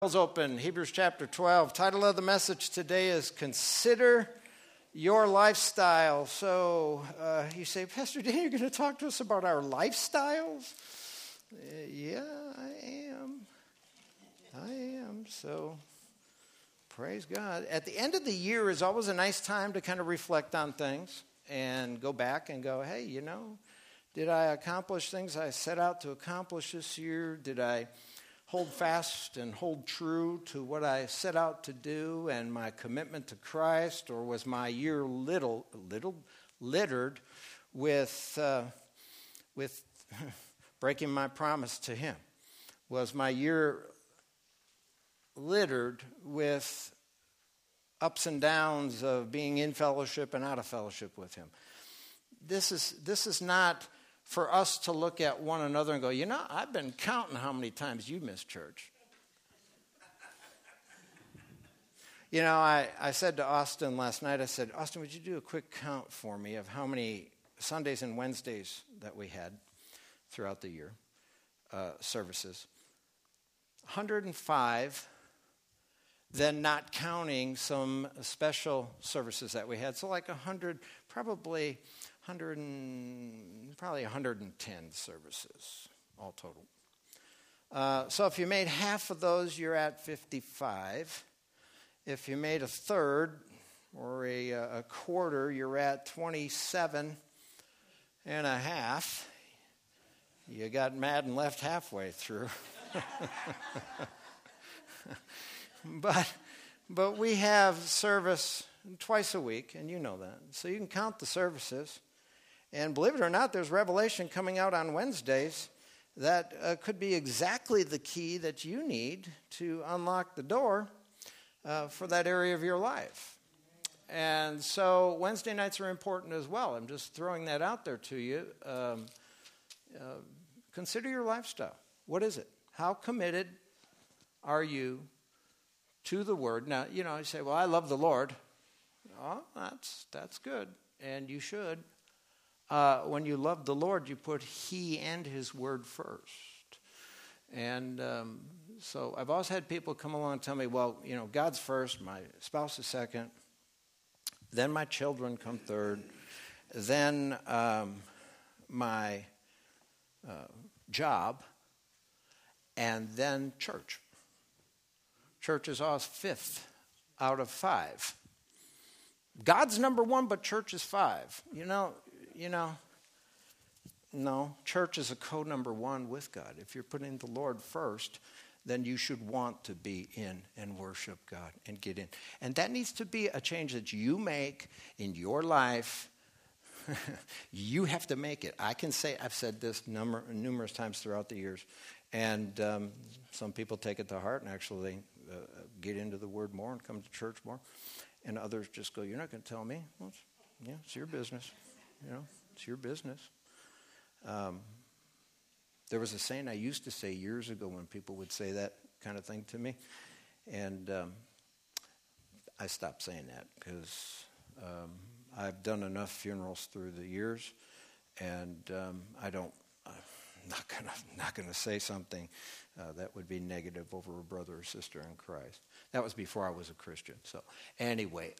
Open, Hebrews chapter 12. Title of the message today is Consider Your Lifestyle. So you say, Pastor Dan, you're going to talk to us about our lifestyles? Yeah, I am. So praise God. At the end of the year is always a nice time to kind of reflect on things and go back and go, hey, did I accomplish things I set out to accomplish this year? Did I hold fast and hold true to what I set out to do and my commitment to Christ, or was my year little littered with breaking my promise to Him? Was my year littered with ups and downs of being in fellowship and out of fellowship with Him? This is not for us to look at one another and go, I've been counting how many times you missed church. I said to Austin last night, I said, Austin, would you do a quick count for me of how many Sundays and Wednesdays that we had throughout the year, services? 105, then not counting some special services that we had. So like 100, probably 110 services, all total. So if you made half of those, you're at 55. If you made a third or a quarter, you're at 27 and a half. You got mad and left halfway through. But we have service twice a week, and you know that. So you can count the services. And believe it or not, there's revelation coming out on Wednesdays that could be exactly the key that you need to unlock the door for that area of your life. And so Wednesday nights are important as well. I'm just throwing that out there to you. Consider your lifestyle. What is it? How committed are you to the Word? Now, you say, well, I love the Lord. Oh, that's good, and you should. When you love the Lord, you put He and His Word first. And so I've always had people come along and tell me, well, God's first, my spouse is second, then my children come third, then my job, and then church. Church is always fifth out of five. God's number one, but church is five. No, church is a co-number one with God. If you're putting the Lord first, then you should want to be in and worship God and get in. And that needs to be a change that you make in your life. You have to make it. I can say, I've said this numerous times throughout the years, and some people take it to heart and actually get into the Word more and come to church more. And others just go, you're not going to tell me? Well, it's your business. It's your business. There was a saying I used to say years ago when people would say that kind of thing to me. And I stopped saying that because I've done enough funerals through the years. And I'm not going to say something that would be negative over a brother or sister in Christ. That was before I was a Christian. So anyway,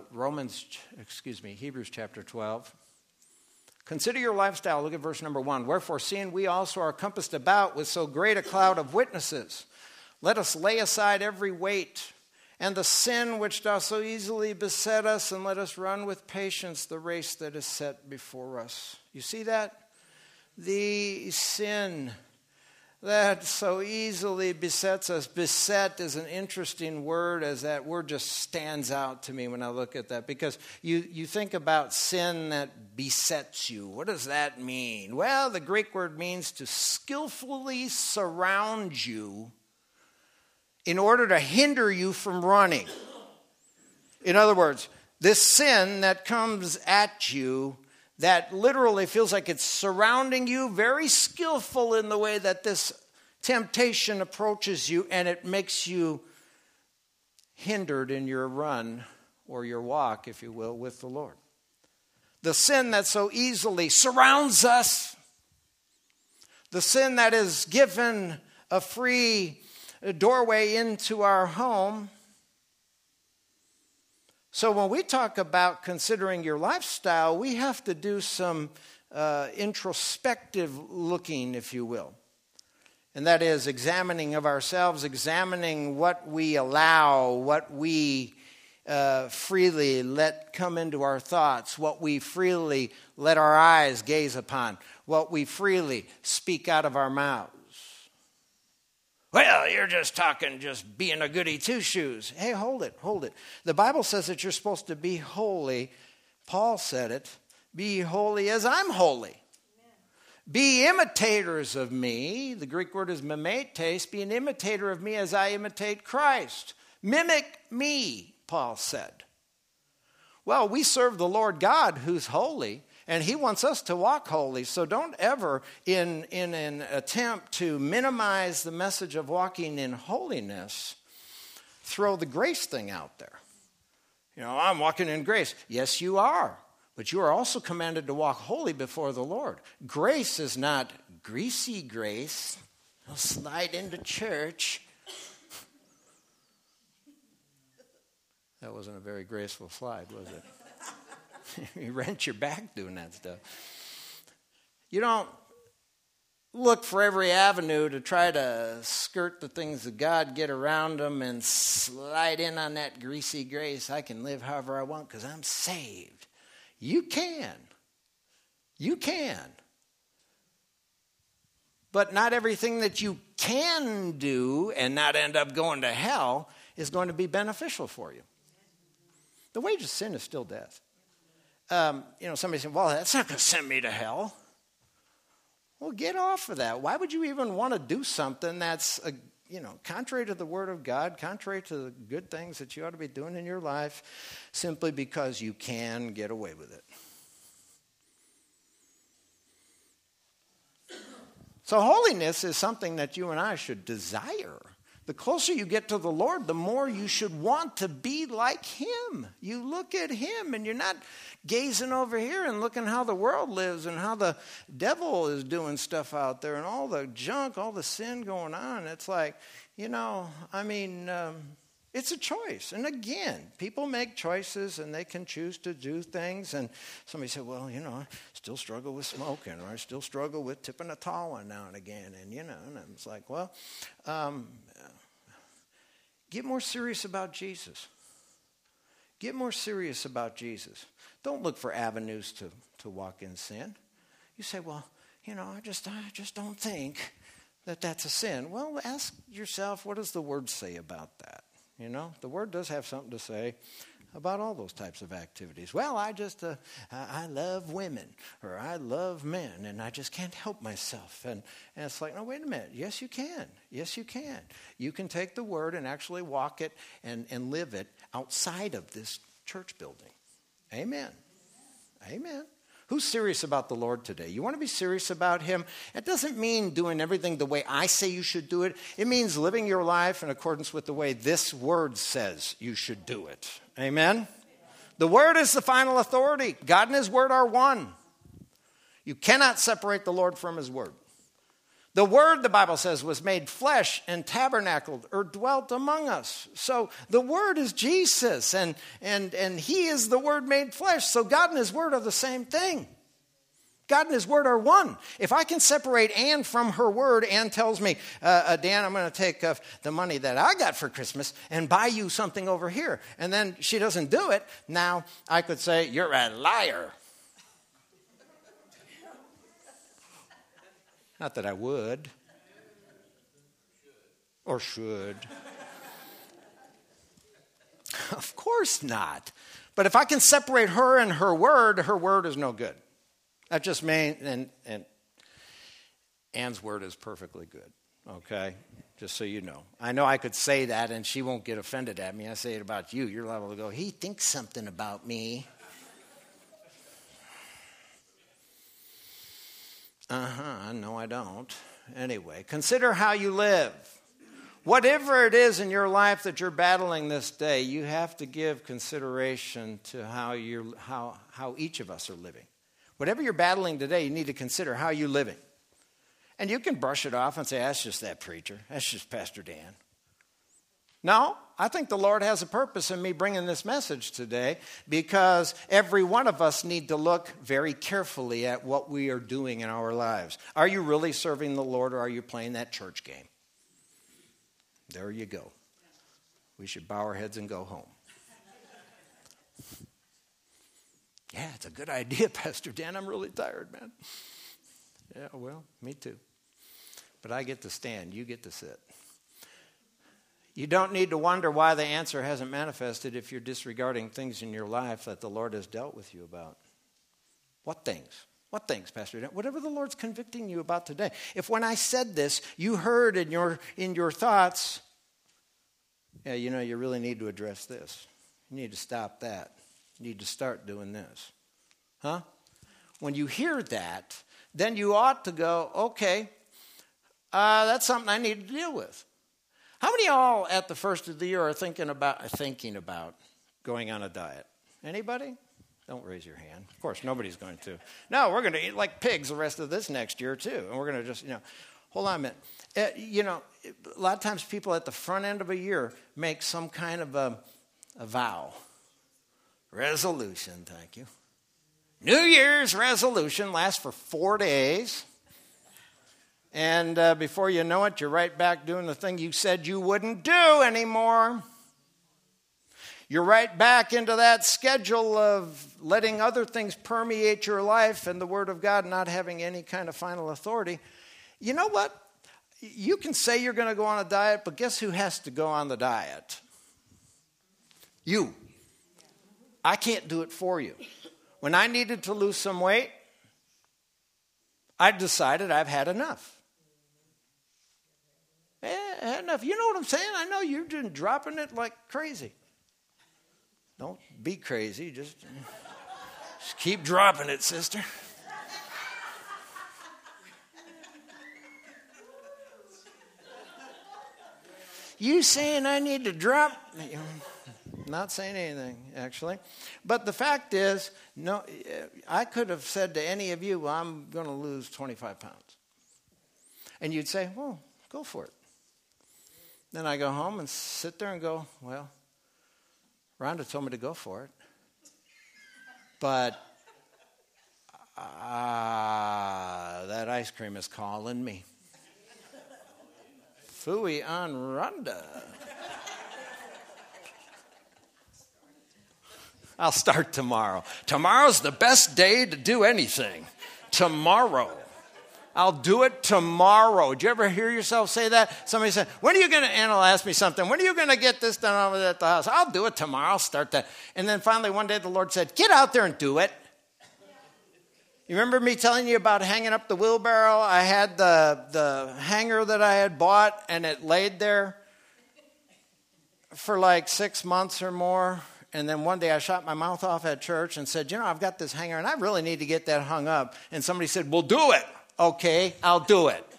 Hebrews chapter 12. Consider your lifestyle. Look at verse number 1. Wherefore, seeing we also are compassed about with so great a cloud of witnesses, let us lay aside every weight and the sin which doth so easily beset us, and let us run with patience the race that is set before us. You see that? The sin that so easily besets us. Beset is an interesting word, as that word just stands out to me when I look at that. Because you think about sin that besets you. What does that mean? Well, the Greek word means to skillfully surround you in order to hinder you from running. In other words, this sin that comes at you, that literally feels like it's surrounding you, very skillful in the way that this temptation approaches you, and it makes you hindered in your run or your walk, if you will, with the Lord. The sin that so easily surrounds us, the sin that is given a free doorway into our home. So when we talk about considering your lifestyle, we have to do some introspective looking, if you will. And that is examining of ourselves, examining what we allow, what we freely let come into our thoughts, what we freely let our eyes gaze upon, what we freely speak out of our mouths. Well, you're just talking, just being a goody two-shoes. Hey, hold it. The Bible says that you're supposed to be holy. Paul said it. Be holy as I'm holy. Amen. Be imitators of me. The Greek word is mimetes. Be an imitator of me as I imitate Christ. Mimic me, Paul said. Well, we serve the Lord God who's holy, and he wants us to walk holy. So don't ever, in an attempt to minimize the message of walking in holiness, throw the grace thing out there. You know, I'm walking in grace. Yes, you are. But you are also commanded to walk holy before the Lord. Grace is not greasy grace. I'll slide into church. That wasn't a very graceful slide, was it? You rent your back doing that stuff. You don't look for every avenue to try to skirt the things of God, get around them, and slide in on that greasy grace. I can live however I want because I'm saved. You can. You can. But not everything that you can do and not end up going to hell is going to be beneficial for you. The wage of sin is still death. Somebody said, well, that's not going to send me to hell. Well, get off of that. Why would you even want to do something that's, contrary to the Word of God, contrary to the good things that you ought to be doing in your life, simply because you can get away with it? So holiness is something that you and I should desire. The closer you get to the Lord, the more you should want to be like Him. You look at Him and you're not gazing over here and looking how the world lives and how the devil is doing stuff out there and all the junk, all the sin going on. It's like, it's a choice. And again, people make choices and they can choose to do things. And somebody said, well, I still struggle with smoking, or I still struggle with tipping a tall one now and again. And, and I was like, well, get more serious about Jesus. Get more serious about Jesus. Don't look for avenues to walk in sin. You say, well, I just don't think that that's a sin. Well, ask yourself, what does the Word say about that? The Word does have something to say about all those types of activities. Well, I love women, or I love men, and I just can't help myself. And it's like, no, wait a minute. Yes, you can. Yes, you can. You can take the Word and actually walk it and live it outside of this church building. Amen. Amen. Who's serious about the Lord today? You want to be serious about Him? It doesn't mean doing everything the way I say you should do it. It means living your life in accordance with the way this Word says you should do it. Amen? The Word is the final authority. God and His Word are one. You cannot separate the Lord from His Word. The Word, the Bible says, was made flesh and tabernacled or dwelt among us. So the Word is Jesus, and He is the Word made flesh. So God and His Word are the same thing. God and His Word are one. If I can separate Ann from her Word, Ann tells me, Dan, I'm going to take the money that I got for Christmas and buy you something over here. And then she doesn't do it. Now I could say, you're a liar. Not that I would. Or should. Of course not. But if I can separate her and her word is no good. That just means, and Ann's word is perfectly good. Okay? Just so you know. I know I could say that and she won't get offended at me. I say it about you. You're liable to go, he thinks something about me. No, I don't. Anyway, consider how you live. Whatever it is in your life that you're battling this day, you have to give consideration to how each of us are living. Whatever you're battling today, you need to consider how you're living. And you can brush it off and say, that's just that preacher. That's just Pastor Dan. No, I think the Lord has a purpose in me bringing this message today, because every one of us need to look very carefully at what we are doing in our lives. Are you really serving the Lord, or are you playing that church game? There you go. We should bow our heads and go home. Yeah, it's a good idea, Pastor Dan. I'm really tired, man. Yeah, well, me too. But I get to stand. You get to sit. You don't need to wonder why the answer hasn't manifested if you're disregarding things in your life that the Lord has dealt with you about. What things? What things, Pastor Dan? Whatever the Lord's convicting you about today. If when I said this, you heard in your thoughts, yeah, you really need to address this. You need to stop that. You need to start doing this. Huh? When you hear that, then you ought to go, okay, that's something I need to deal with. How many of y'all at the first of the year are thinking about going on a diet? Anybody? Don't raise your hand. Of course, nobody's going to. No, we're going to eat like pigs the rest of this next year too. And we're going to just, hold on a minute. A lot of times people at the front end of a year make some kind of a vow. Resolution, thank you. New Year's resolution lasts for 4 days. And before you know it, you're right back doing the thing you said you wouldn't do anymore. You're right back into that schedule of letting other things permeate your life and the Word of God not having any kind of final authority. You know what? You can say you're going to go on a diet, but guess who has to go on the diet? You. I can't do it for you. When I needed to lose some weight, I decided I've had enough. Had enough. You know what I'm saying? I know you're just dropping it like crazy. Don't be crazy. Just keep dropping it, sister. You saying I need to drop? Not saying anything, actually. But the fact is, no, I could have said to any of you, well, I'm going to lose 25 pounds. And you'd say, well, go for it. Then I go home and sit there and go, well, Rhonda told me to go for it. But that ice cream is calling me. Phooey on Rhonda. I'll start tomorrow. Tomorrow's the best day to do anything. Tomorrow. I'll do it tomorrow. Did you ever hear yourself say that? Somebody said, when are you going to, Anna will ask me something, when are you going to get this done over at the house? I'll do it tomorrow. I'll start that. And then finally one day the Lord said, get out there and do it. You remember me telling you about hanging up the wheelbarrow? I had the hanger that I had bought, and it laid there for like 6 months or more. And then one day I shot my mouth off at church and said, I've got this hanger, and I really need to get that hung up. And somebody said, well, do it. Okay, I'll do it.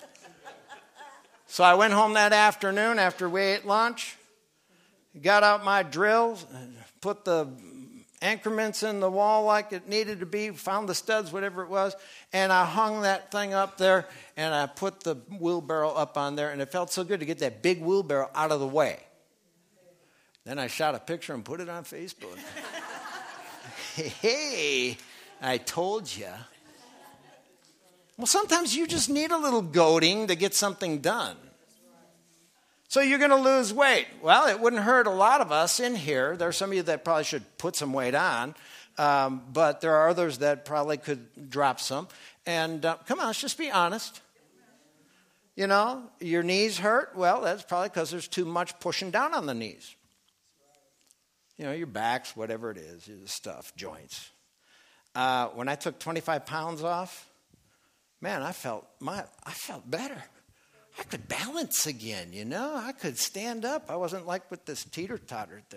So I went home that afternoon after we ate lunch, got out my drill, put the increments in the wall like it needed to be, found the studs, whatever it was, and I hung that thing up there, and I put the wheelbarrow up on there, and it felt so good to get that big wheelbarrow out of the way. Then I shot a picture and put it on Facebook. Hey, I told you. Well, sometimes you just need a little goading to get something done. So you're going to lose weight. Well, it wouldn't hurt a lot of us in here. There are some of you that probably should put some weight on, but there are others that probably could drop some. And come on, let's just be honest. Your knees hurt. Well, that's probably because there's too much pushing down on the knees. Your backs, whatever it is, stuff, joints. When I took 25 pounds off, man, I felt better. I could balance again, I could stand up. I wasn't like with this teeter-totter thing,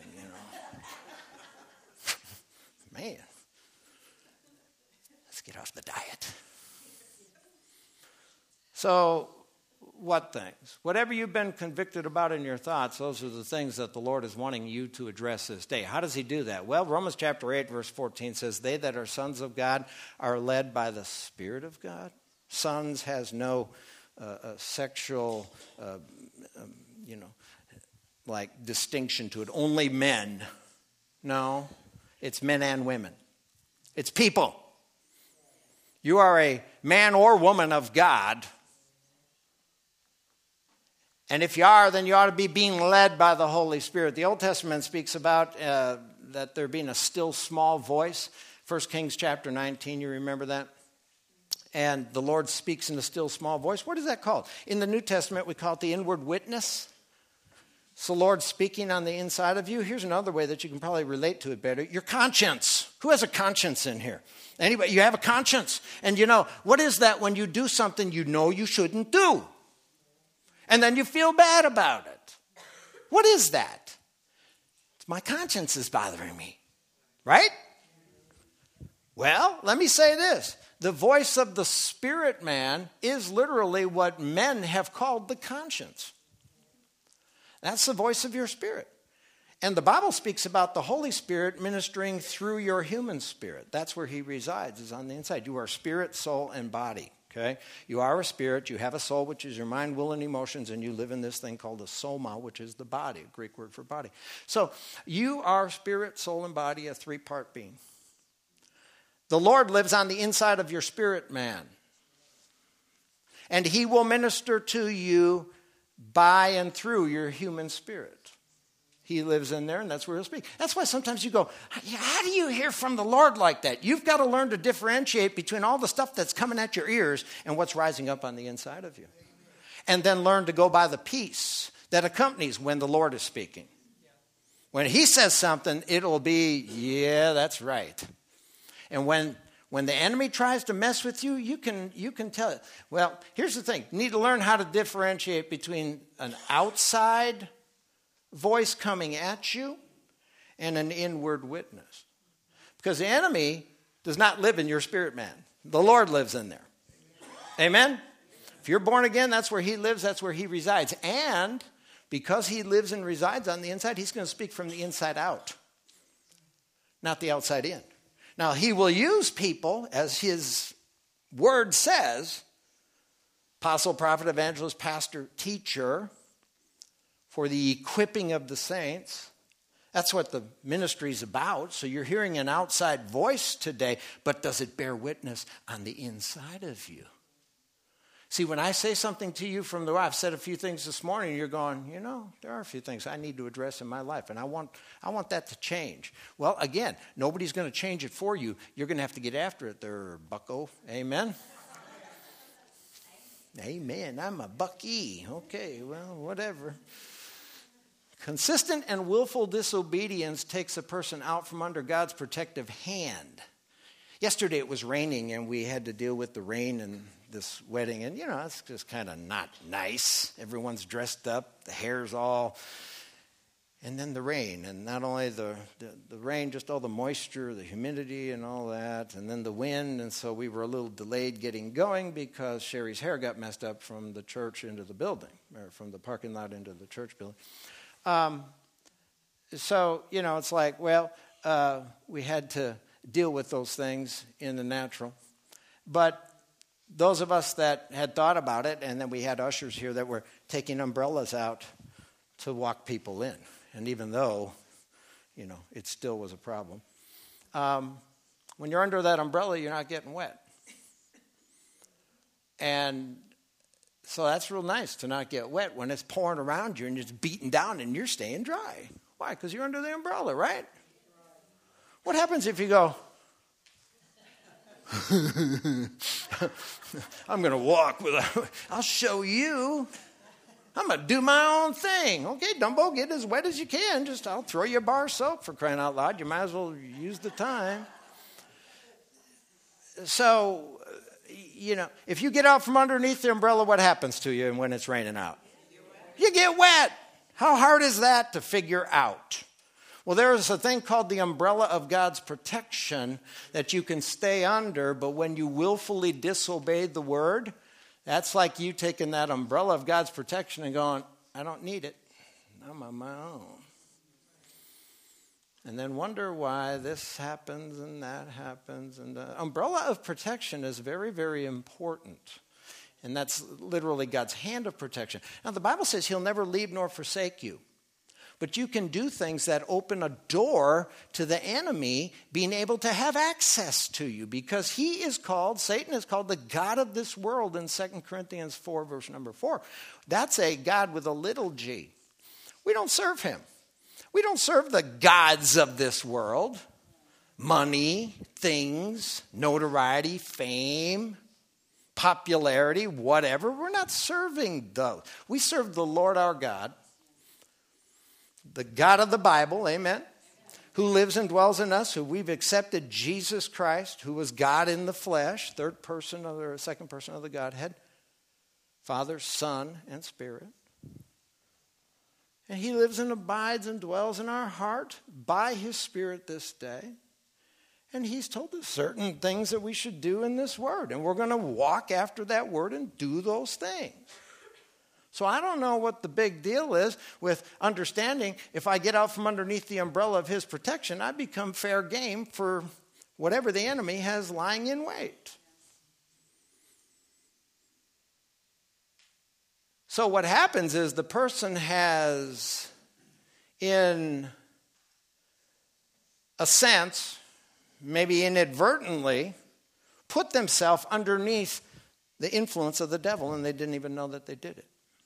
Man, let's get off the diet. So, what things? Whatever you've been convicted about in your thoughts, those are the things that the Lord is wanting you to address this day. How does he do that? Well, Romans chapter 8, verse 14 says, they that are sons of God are led by the Spirit of God. Sons has no sexual, like distinction to it. Only men. No, it's men and women. It's people. You are a man or woman of God. And if you are, then you ought to be being led by the Holy Spirit. The Old Testament speaks about that there being a still small voice. 1 Kings chapter 19, you remember that? And the Lord speaks in a still small voice. What is that called? In the New Testament, we call it the inward witness. It's the Lord speaking on the inside of you. Here's another way that you can probably relate to it better. Your conscience. Who has a conscience in here? Anybody? You have a conscience. And you know, what is that when you do something you know you shouldn't do? And then you feel bad about it. What is that? My conscience is bothering me. Right? Well, let me say this. The voice of the spirit man is literally what men have called the conscience. That's the voice of your spirit. And the Bible speaks about the Holy Spirit ministering through your human spirit. That's where he resides, is on the inside. You are spirit, soul, and body. Okay? You are a spirit, you have a soul, which is your mind, will, and emotions, and you live in this thing called a soma, which is the body, a Greek word for body. So you are spirit, soul, and body, a three-part being. The Lord lives on the inside of your spirit man. And he will minister to you by and through your human spirit. He lives in there, and that's where he'll speak. That's why sometimes you go, how do you hear from the Lord like that? You've got to learn to differentiate between all the stuff that's coming at your ears and what's rising up on the inside of you. And then learn to go by the peace that accompanies when the Lord is speaking. When he says something, it'll be, yeah, that's right. And when the enemy tries to mess with you, you can tell it. Well, here's the thing. You need to learn how to differentiate between an outside voice coming at you and an inward witness. Because the enemy does not live in your spirit man. The Lord lives in there. Amen? If you're born again, that's where he lives, that's where he resides. And because he lives and resides on the inside, he's going to speak from the inside out, not the outside in. Now, he will use people, as his word says, apostle, prophet, evangelist, pastor, teacher, for the equipping of the saints. That's what the ministry is about. So you're hearing an outside voice today, but does it bear witness on the inside of you? See, when I say something to you from the I've said a few things this morning, you're going, you know, there are a few things I need to address in my life, and I want that to change. Well, again, nobody's going to change it for you. You're going to have to get after it there, bucko. Amen? Amen. I'm a bucky. Okay, well, whatever. Consistent and willful disobedience takes a person out from under God's protective hand. Yesterday it was raining, and we had to deal with the rain and this wedding, and you know, it's just kind of not nice. Everyone's dressed up, the hair's all, and then the rain, and not only the rain, just all the moisture, the humidity and all that, and then the wind, and so we were a little delayed getting going because Sherry's hair got messed up from the church into the building, or from the parking lot into the church building. So, you know, it's like, well, we had to deal with those things in the natural. But those of us that had thought about it, and then we had ushers here that were taking umbrellas out to walk people in. And even though, you know, it still was a problem. When you're under that umbrella, you're not getting wet. And so that's real nice to not get wet when it's pouring around you and it's beating down and you're staying dry. Why? Because you're under the umbrella, right? What happens if you go, I'm going to walk without, I'll show you. I'm going to do my own thing. Okay, Dumbo, get as wet as you can. I'll throw you a bar of soap for crying out loud. You might as well use the time. So, you know, if you get out from underneath the umbrella, what happens to you when it's raining out? You get wet. How hard is that to figure out? Well, there is a thing called the umbrella of God's protection that you can stay under, but when you willfully disobeyed the word, that's like you taking that umbrella of God's protection and going, I don't need it. I'm on my own. And then wonder why this happens and that happens. And the umbrella of protection is very, very important. And that's literally God's hand of protection. Now, the Bible says he'll never leave nor forsake you. But you can do things that open a door to the enemy being able to have access to you, because Satan is called the God of this world in 2 Corinthians 4, verse number 4. That's a God with a little g. We don't serve him. We don't serve the gods of this world. Money, things, notoriety, fame, popularity, whatever. We're not serving those. We serve the Lord our God, the God of the Bible, amen, who lives and dwells in us, who we've accepted Jesus Christ, who was God in the flesh, second person of the Godhead, Father, Son, and Spirit. And he lives and abides and dwells in our heart by his Spirit this day. And he's told us certain things that we should do in this word. And we're going to walk after that word and do those things. So I don't know what the big deal is with understanding if I get out from underneath the umbrella of his protection, I become fair game for whatever the enemy has lying in wait. So what happens is the person has, in a sense, maybe inadvertently, put themselves underneath the influence of the devil, and they didn't even know that they did it.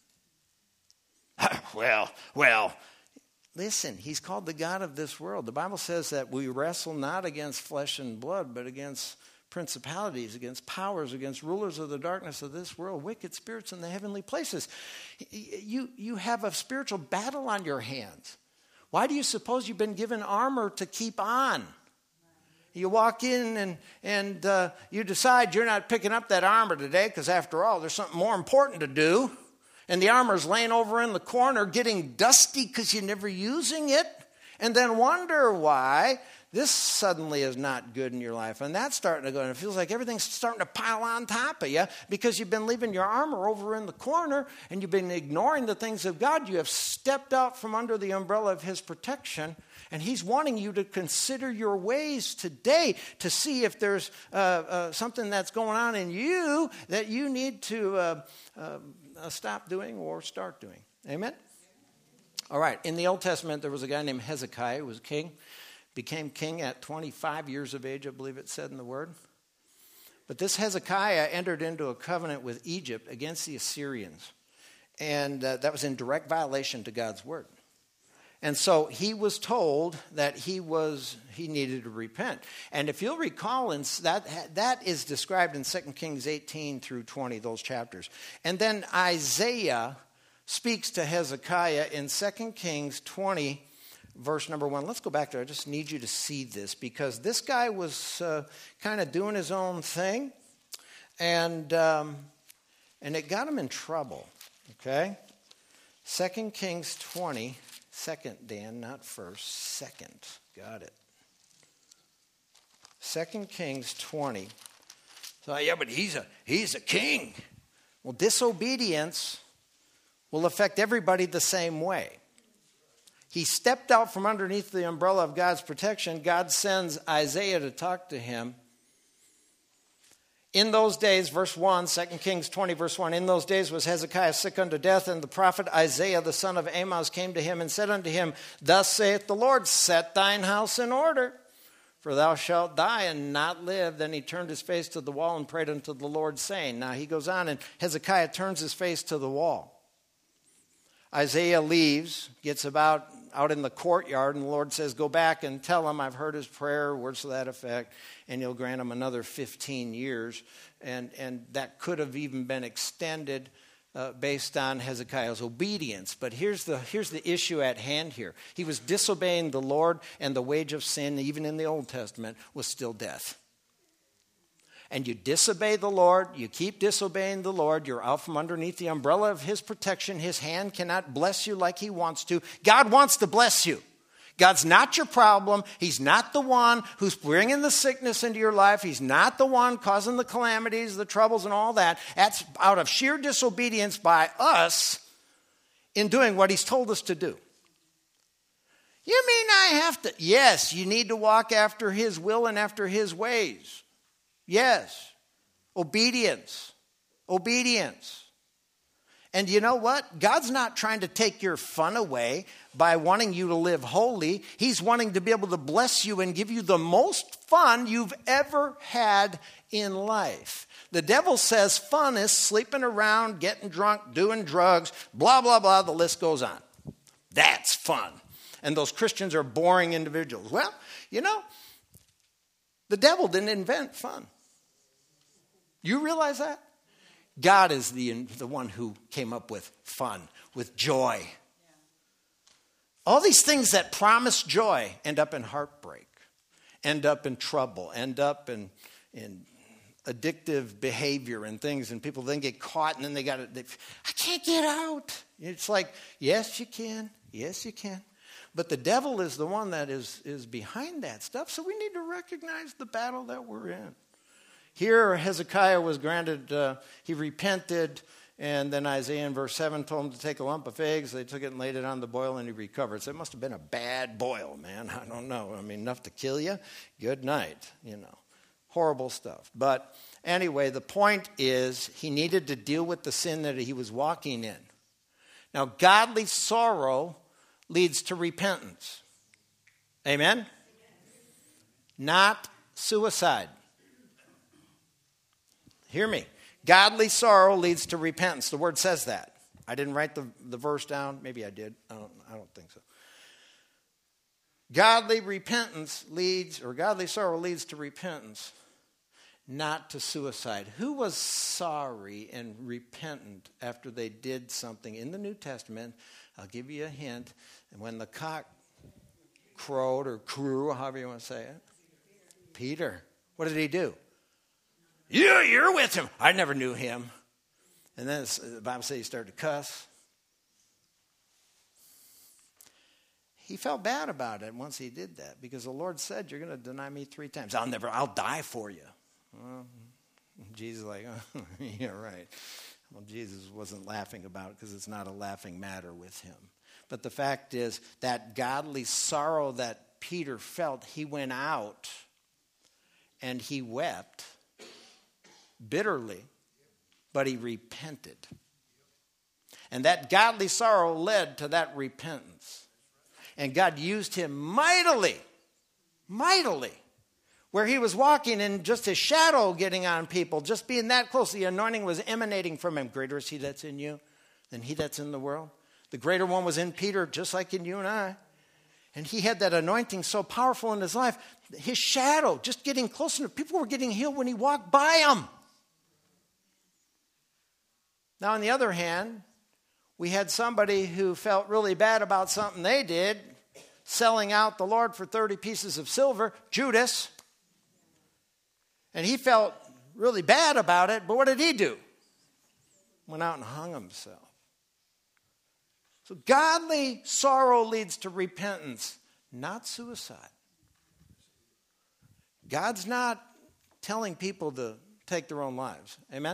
Well, listen, he's called the God of this world. The Bible says that we wrestle not against flesh and blood, but against principalities, against powers, against rulers of the darkness of this world, wicked spirits in the heavenly places. You have a spiritual battle on your hands. Why do you suppose you've been given armor to keep on? You walk in and you decide you're not picking up that armor today because, after all, there's something more important to do. And the armor's laying over in the corner getting dusty because you're never using it. And then wonder why this suddenly is not good in your life. And that's starting to go. And it feels like everything's starting to pile on top of you because you've been leaving your armor over in the corner and you've been ignoring the things of God. You have stepped out from under the umbrella of his protection. And he's wanting you to consider your ways today to see if there's something that's going on in you that you need to stop doing or start doing. Amen? All right. In the Old Testament, there was a guy named Hezekiah who was king. Became king at 25 years of age, I believe it said in the word. But this Hezekiah entered into a covenant with Egypt against the Assyrians. And that was in direct violation to God's word. And so he was told that he needed to repent. And if you'll recall, that is described in 2 Kings 18 through 20, those chapters. And then Isaiah speaks to Hezekiah in 2 Kings 20, verse number 1. Let's go back there. I just need you to see this, because this guy was kind of doing his own thing. And it got him in trouble. Okay? 2 Kings 20. Second, Dan, not first. Second. Got it. 2 Kings 20. So, yeah, but he's a king. Well, disobedience will affect everybody the same way. He stepped out from underneath the umbrella of God's protection. God sends Isaiah to talk to him. In those days, verse 1, 2 Kings 20, verse 1, in those days was Hezekiah sick unto death, and the prophet Isaiah, the son of Amoz, came to him and said unto him, Thus saith the Lord, set thine house in order, for thou shalt die and not live. Then he turned his face to the wall and prayed unto the Lord, saying, now he goes on, and Hezekiah turns his face to the wall. Isaiah leaves, gets out in the courtyard, and the Lord says, go back and tell him I've heard his prayer, words to that effect, and he'll grant him another 15 years. And that could have even been extended based on Hezekiah's obedience. But here's the issue at hand here. He was disobeying the Lord, and the wage of sin, even in the Old Testament, was still death. And you disobey the Lord, you keep disobeying the Lord, you're out from underneath the umbrella of his protection. His hand cannot bless you like he wants to. God wants to bless you. God's not your problem. He's not the one who's bringing the sickness into your life. He's not the one causing the calamities, the troubles, and all that. That's out of sheer disobedience by us in doing what he's told us to do. You mean I have to? Yes, you need to walk after his will and after his ways. Yes, obedience. And you know what? God's not trying to take your fun away by wanting you to live holy. He's wanting to be able to bless you and give you the most fun you've ever had in life. The devil says fun is sleeping around, getting drunk, doing drugs, blah, blah, blah. The list goes on. That's fun. And those Christians are boring individuals. Well, you know, the devil didn't invent fun. You realize that? God is the one who came up with fun, with joy. All these things that promise joy end up in heartbreak, end up in trouble, end up in addictive behavior and things, and people then get caught and then I can't get out. It's like, yes, you can. Yes, you can. But the devil is the one that is behind that stuff, so we need to recognize the battle that we're in. Here, Hezekiah was granted, he repented, and then Isaiah in verse 7 told him to take a lump of figs. They took it and laid it on the boil, and he recovered. So it must have been a bad boil, man. I don't know. I mean, enough to kill you? Good night, you know. Horrible stuff. But anyway, the point is he needed to deal with the sin that he was walking in. Now, godly sorrow leads to repentance. Amen? Not suicide. Hear me. Godly sorrow leads to repentance. The word says that. I didn't write the verse down. Maybe I did. I don't think so. Godly sorrow leads to repentance, not to suicide. Who was sorry and repentant after they did something in the New Testament? I'll give you a hint. And when the cock crowed or crew, however you want to say it, Peter. What did he do? Yeah, you're with him. I never knew him. And then the Bible says he started to cuss. He felt bad about it once he did that because the Lord said, you're going to deny me 3 times. I'll die for you. Well, Jesus is like, oh, yeah, right. Well, Jesus wasn't laughing about it because it's not a laughing matter with him. But the fact is that godly sorrow that Peter felt, he went out and he wept bitterly, but he repented. And that godly sorrow led to that repentance. And God used him mightily, where he was walking and just his shadow getting on people, just being that close, the anointing was emanating from him. Greater is he that's in you than he that's in the world. The greater one was in Peter, just like in you and I. And he had that anointing so powerful in his life. His shadow, just getting close enough. People were getting healed when he walked by them. Now, on the other hand, we had somebody who felt really bad about something they did, selling out the Lord for 30 pieces of silver, Judas. And he felt really bad about it, but what did he do? Went out and hung himself. So godly sorrow leads to repentance, not suicide. God's not telling people to take their own lives. Amen?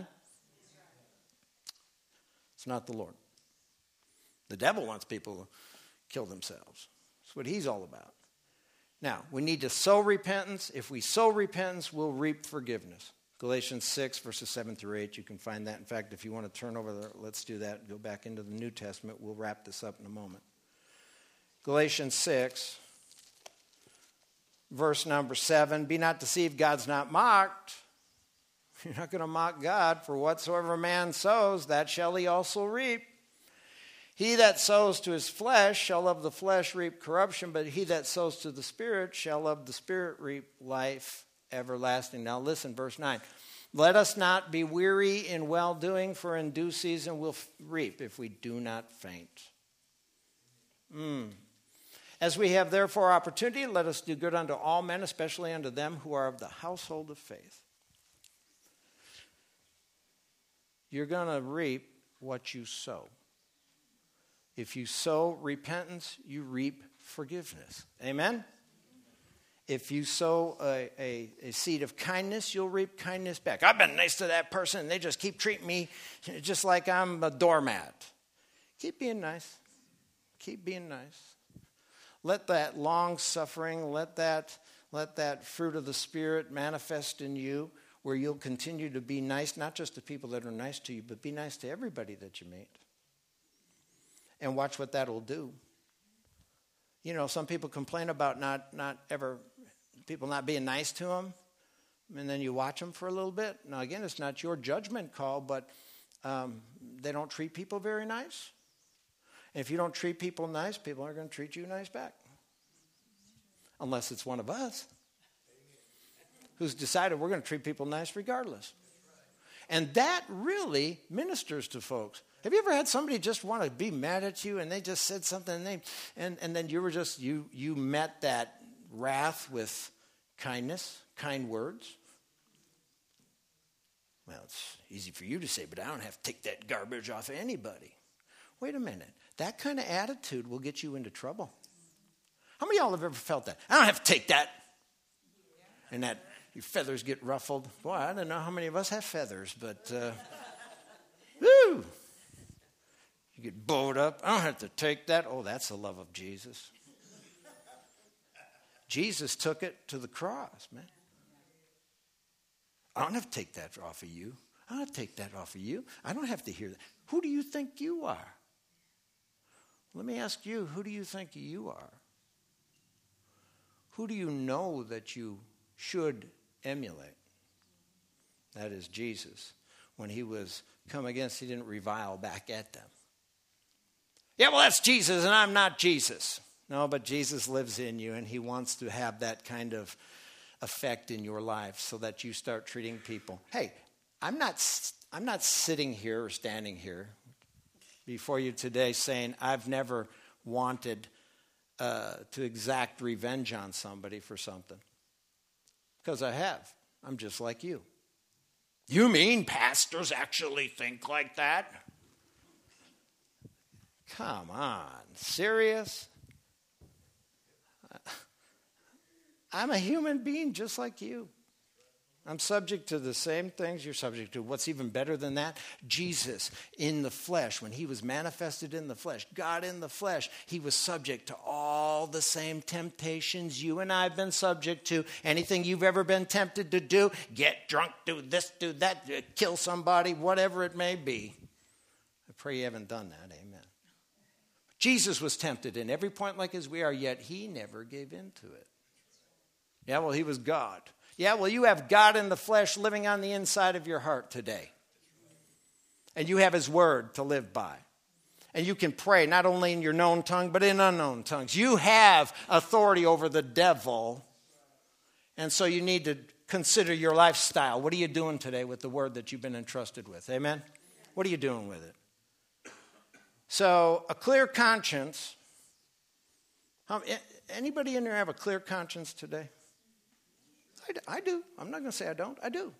It's not the Lord. The devil wants people to kill themselves. That's what he's all about. Now, we need to sow repentance. If we sow repentance, we'll reap forgiveness. Galatians 6, verses 7 through 8. You can find that. In fact, if you want to turn over there, let's do that. Go back into the New Testament. We'll wrap this up in a moment. Galatians 6, verse number 7. Be not deceived, God's not mocked. You're not going to mock God. For whatsoever a man sows, that shall he also reap. He that sows to his flesh shall of the flesh reap corruption, but he that sows to the Spirit shall of the Spirit reap life everlasting. Now listen, verse 9. Let us not be weary in well-doing, for in due season we'll reap if we do not faint. As we have therefore opportunity, let us do good unto all men, especially unto them who are of the household of faith. You're going to reap what you sow. If you sow repentance, you reap forgiveness. Amen? If you sow a seed of kindness, you'll reap kindness back. I've been nice to that person, and they just keep treating me just like I'm a doormat. Keep being nice. Keep being nice. Let that long suffering, let that fruit of the Spirit manifest in you, where you'll continue to be nice, not just to people that are nice to you, but be nice to everybody that you meet. And watch what that'll do. You know, some people complain about people not being nice to them. And then you watch them for a little bit. Now, again, it's not your judgment call, but they don't treat people very nice. And if you don't treat people nice, people aren't going to treat you nice back. Unless it's one of us who's decided we're going to treat people nice regardless. And that really ministers to folks. Have you ever had somebody just want to be mad at you and they just said something and then you were just, you met that wrath with kindness, kind words? Well, it's easy for you to say, but I don't have to take that garbage off of anybody. Wait a minute. That kind of attitude will get you into trouble. How many of y'all have ever felt that? I don't have to take that. And that your feathers get ruffled. Boy, I don't know how many of us have feathers, but woo! You get bowed up. I don't have to take that. Oh, that's the love of Jesus. Jesus took it to the cross, man. I don't have to take that off of you. I don't have to take that off of you. I don't have to hear that. Who do you think you are? Let me ask you, who do you think you are? Who do you know that you should emulate? That is Jesus. When he was come against, he didn't revile back at them. Yeah, well, that's Jesus, and I'm not Jesus. No, but Jesus lives in you, and he wants to have that kind of effect in your life so that you start treating people. Hey, I'm not sitting here or standing here before you today saying I've never wanted to exact revenge on somebody for something. Because I have. I'm just like you. You mean pastors actually think like that? Come on, serious? I'm a human being just like you. I'm subject to the same things you're subject to. What's even better than that? Jesus in the flesh, when he was manifested in the flesh, God in the flesh, he was subject to all the same temptations you and I have been subject to. Anything you've ever been tempted to do, get drunk, do this, do that, kill somebody, whatever it may be. I pray you haven't done that, amen. Jesus was tempted in every point like as we are, yet he never gave in to it. Yeah, well, he was God. Yeah, well, you have God in the flesh living on the inside of your heart today. And you have his word to live by. And you can pray not only in your known tongue, but in unknown tongues. You have authority over the devil. And so you need to consider your lifestyle. What are you doing today with the word that you've been entrusted with? Amen? What are you doing with it? So, a clear conscience. Anybody in there have a clear conscience today? I do. I'm not going to say I don't. I do.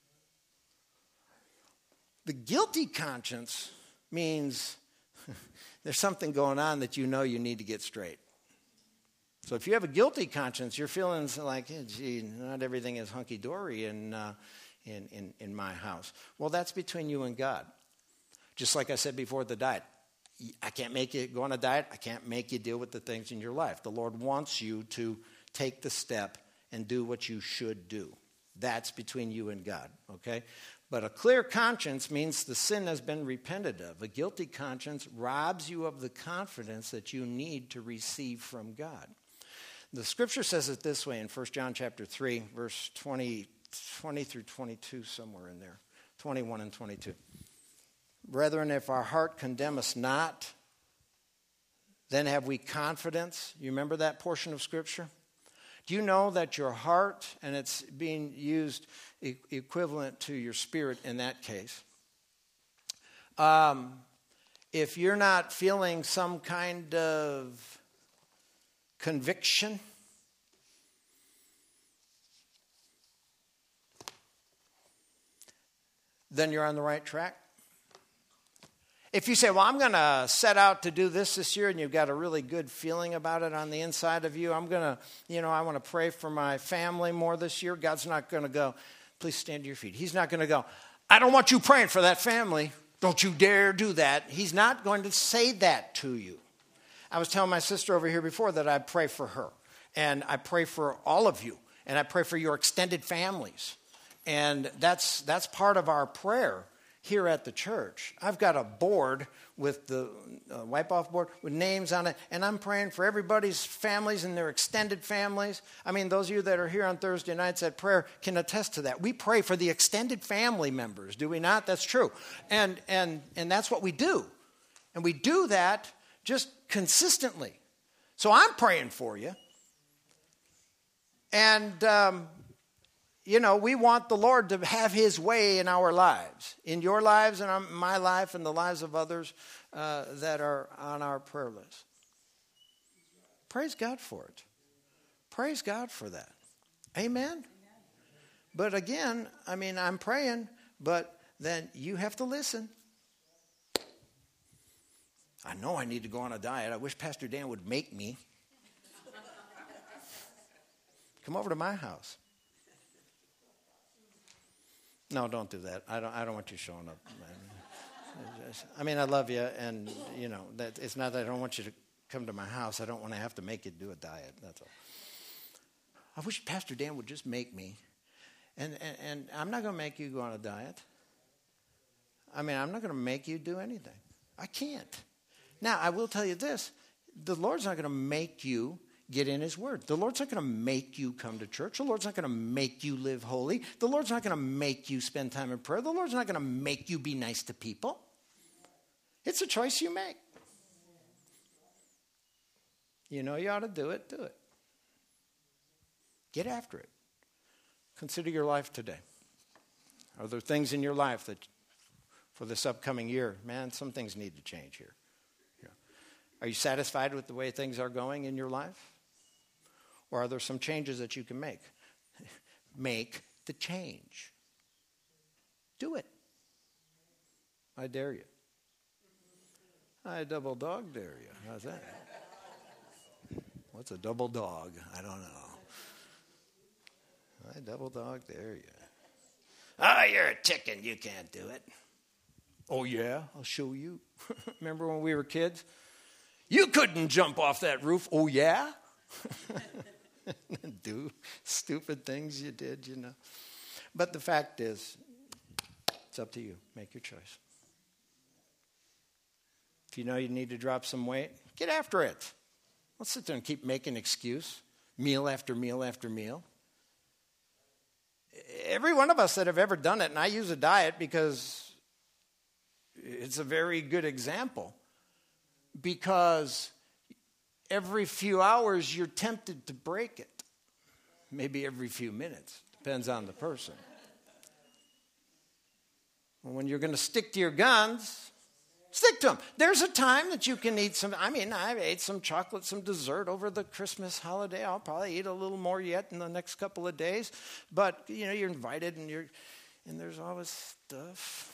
The guilty conscience means there's something going on that you know you need to get straight. So if you have a guilty conscience, you're feeling like, hey, gee, not everything is hunky-dory in my house. Well, that's between you and God. Just like I said before, the diet. I can't make you go on a diet. I can't make you deal with the things in your life. The Lord wants you to take the step and do what you should do. That's between you and God, okay? But a clear conscience means the sin has been repented of. A guilty conscience robs you of the confidence that you need to receive from God. The scripture says it this way in 1 John chapter 3, verse 20 through 22, somewhere in there, 21 and 22. Brethren, if our heart condemn us not, then have we confidence. You remember that portion of scripture? Do you know that your heart, and it's being used equivalent to your spirit in that case, if you're not feeling some kind of conviction, then you're on the right track? If you say, well, I'm going to set out to do this year, and you've got a really good feeling about it on the inside of you, I'm going to, I want to pray for my family more this year. God's not going to go, please stand to your feet. He's not going to go, I don't want you praying for that family. Don't you dare do that. He's not going to say that to you. I was telling my sister over here before that I pray for her. And I pray for all of you. And I pray for your extended families. And that's part of our prayer here at the church. I've got a board with the wipe-off board with names on it, and I'm praying for everybody's families and their extended families. I mean, those of you that are here on Thursday nights at prayer can attest to that. We pray for the extended family members, do we not? That's true. And that's what we do. And we do that just consistently. So I'm praying for you. And we want the Lord to have his way in our lives, in your lives and my life and the lives of others that are on our prayer list. Praise God for it. Praise God for that. Amen? But again, I'm praying, but then you have to listen. I know I need to go on a diet. I wish Pastor Dan would make me. Come over to my house. No, don't do that. I don't want you showing up. I love you, and that it's not that I don't want you to come to my house. I don't want to have to make you do a diet. That's all. I wish Pastor Dan would just make me, and I'm not going to make you go on a diet. I'm not going to make you do anything. I can't. Now, I will tell you this: the Lord's not going to make you get in his word. The Lord's not going to make you come to church. The Lord's not going to make you live holy. The Lord's not going to make you spend time in prayer. The Lord's not going to make you be nice to people. It's a choice you make. You ought to do it. Do it. Get after it. Consider your life today. Are there things in your life that for this upcoming year, man, some things need to change here? Are you satisfied with the way things are going in your life? Or are there some changes that you can make? Make the change. Do it. I dare you. I double dog dare you. How's that? What's a double dog? I don't know. I double dog dare you. Oh, you're a chicken. You can't do it. Oh, yeah? I'll show you. Remember when we were kids? You couldn't jump off that roof. Oh, yeah? Do stupid things you did, But the fact is, it's up to you. Make your choice. If you know you need to drop some weight, get after it. Don't sit there and keep making excuse, meal after meal after meal. Every one of us that have ever done it, and I use a diet because it's a very good example, because every few hours you're tempted to break it. Maybe every few minutes. Depends on the person. When you're going to stick to your guns, stick to them. There's a time that you can eat some. I ate some chocolate, some dessert over the Christmas holiday. I'll probably eat a little more yet in the next couple of days. But, you're invited and there's always stuff.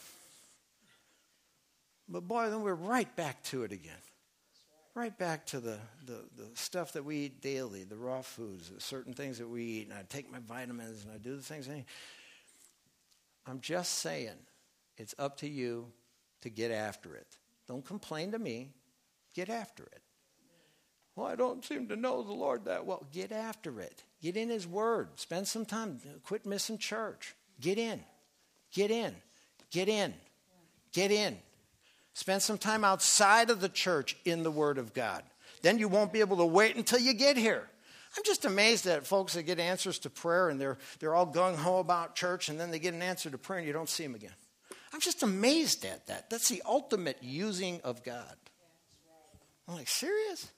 But boy, then we're right back to it again. Right back to the stuff that we eat daily, the raw foods, the certain things that we eat, and I take my vitamins and I do the things. I'm just saying, it's up to you to get after it. Don't complain to me. Get after it. Well, I don't seem to know the Lord that well. Get after it. Get in his word. Spend some time. Quit missing church. Get in. Get in. Get in. Get in. Spend some time outside of the church in the Word of God. Then you won't be able to wait until you get here. I'm just amazed at folks that get answers to prayer and they're all gung-ho about church, and then they get an answer to prayer and you don't see them again. I'm just amazed at that. That's the ultimate using of God. I'm like, serious?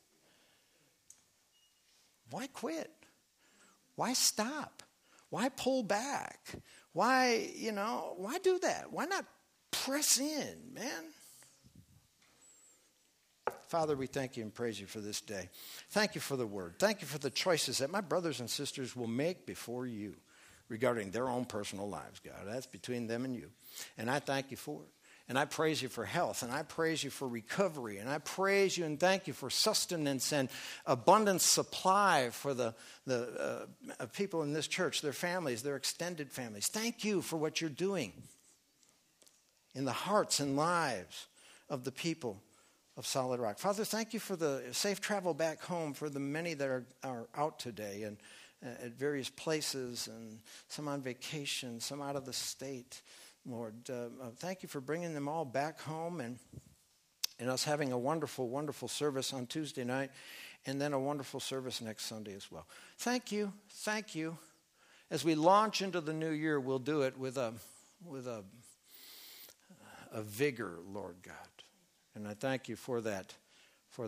Why quit? Why stop? Why pull back? Why do that? Why not press in, man? Father, we thank you and praise you for this day. Thank you for the word. Thank you for the choices that my brothers and sisters will make before you regarding their own personal lives, God. That's between them and you. And I thank you for it. And I praise you for health. And I praise you for recovery. And I praise you and thank you for sustenance and abundant supply for the people in this church, their families, their extended families. Thank you for what you're doing in the hearts and lives of the people of Solid Rock. Father, thank you for the safe travel back home for the many that are out today and at various places, and some on vacation, some out of the state. Lord. Thank you for bringing them all back home and us having a wonderful, wonderful service on Tuesday night and then a wonderful service next Sunday as well. Thank you. Thank you. As we launch into the new year, we'll do it with a vigor, Lord God. And I thank you for that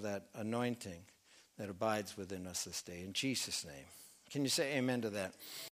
anointing that abides within us this day. In Jesus' name. Can you say amen to that?